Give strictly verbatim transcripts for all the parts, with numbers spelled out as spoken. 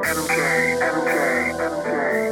M K, M K, M K.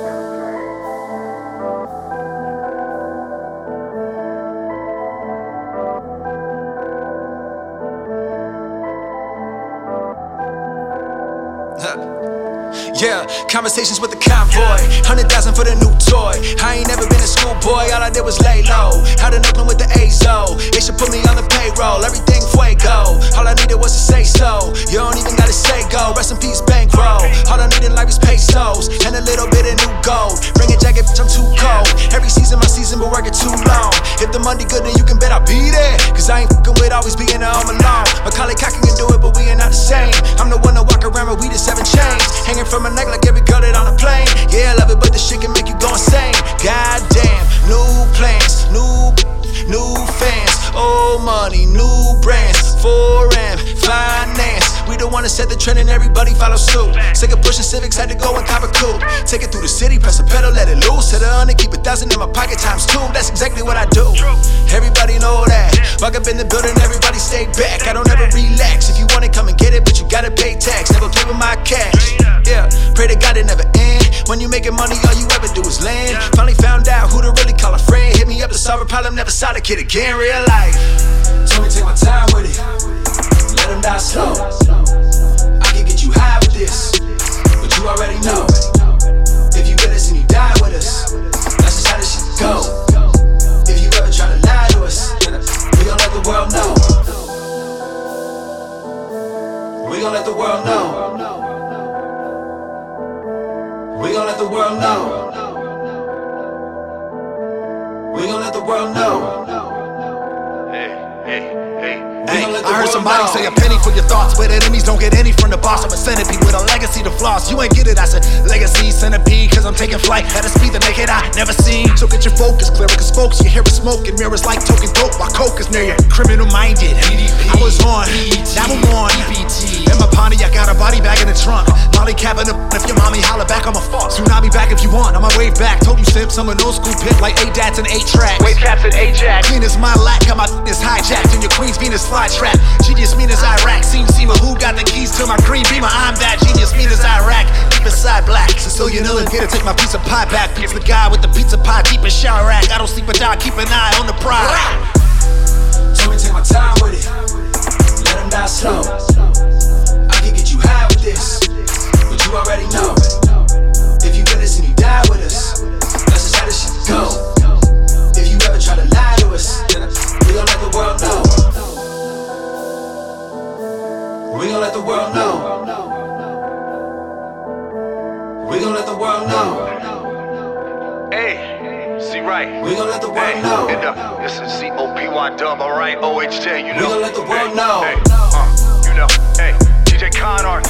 Yeah, conversations with the convoy, hundred thousand for the new toy. I ain't never been a schoolboy, all I did was lay low. Had an Oakland with the Azo, they should put me on the payroll. Everything fuego, all I needed was to say so. You don't even gotta say go, rest in peace bankroll. All I need in life is pesos, and a little bit of new gold. Bring a jacket, bitch, I'm too cold. Every season my season, but working too long. If the money good, then you can bet I'll be there, cause I ain't fucking with always being at home alone. Macaulay Culkin can do it, but we ain't not the same. I'm the one to walk around with we the seven chains, hanging from my neck like every girl that on a plane. Yeah, I love it, but this shit can make you go insane. Goddamn, new plans, new, new fans, old money, new brands, foreign finance. We the one that set the trend and everybody follow suit. Sick of pushing Civics, had to go and cop a coupe. Take it through the city, press a pedal, let it loose. Hit a hundred, keep a thousand in my pocket times two. That's exactly what I do. Everybody know that. Bug up in the building, everybody stay back. I don't ever relax. If you want it, come and get it, but you gotta pay tax. Never play with my cash. Yeah, pray to God it never end. When you making money, all you ever do is land. Finally found out who to really call a friend. Hit me up to solve a problem, never saw the kid again. Real life. Told me take my time with it. Let them die slow. I can get you high with this, but you already know. If you with us and you die with us, that's just how this shit go. If you ever try to lie to us, we gon' let the world know. We gon' let the world know. We gon' let the world know. We gon' let the world know. Hey, hey, hey. Hey, I heard somebody say a penny for your thoughts, but enemies don't get any from the boss. I'm a centipede with a legacy to floss. You ain't get it, I said legacy centipede, cause I'm taking flight at a speed the naked eye never seen. So get your focus clearer, cause folks, you hear it smoking mirrors like token dope while coke is near you. Criminal minded, I was on, now I'm on. In my Pontiac, got a body bag in the trunk. Molly capping up, if your mommy holler back, I'm a fuck. Tsunami back if you want, I'ma wave back. Told you simps, I'm an old school pimp like eight dats and eight tracks. Wave caps and Ajax. Clean as my lack, got my is hijacked in your Queen's Venus fly trap. Genius mean as Iraq, seem seamer. Who got the keys to my green beamer? I'm that genius mean as Iraq. Deep inside black, Sicilian ill and here to take my piece of pie back. Pizza the guy with the pizza pie deep in shower rack. I don't sleep or die, keep an eye on the prize. Told me take my time with it. Let them die slow. I can get you high with this, but you already know. If you with us and you die with us, that's just how this shit go. If you ever try to lie to us, we gon' let the world know. We gon' let the world know. We gon' let the world know. Hey, see right. We gon' let the world hey, know. And, uh, this is C O P Y dub, alright, O H J, you know. We gon' let the world hey, know. Hey, uh, you know, hey, D J Con Art.